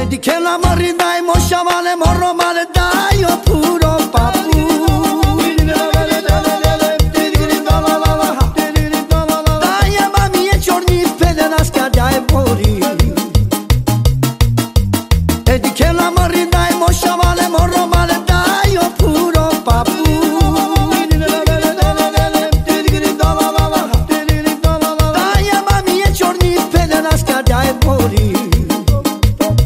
di che la morri dai mo sciavale morro male dai o puro papu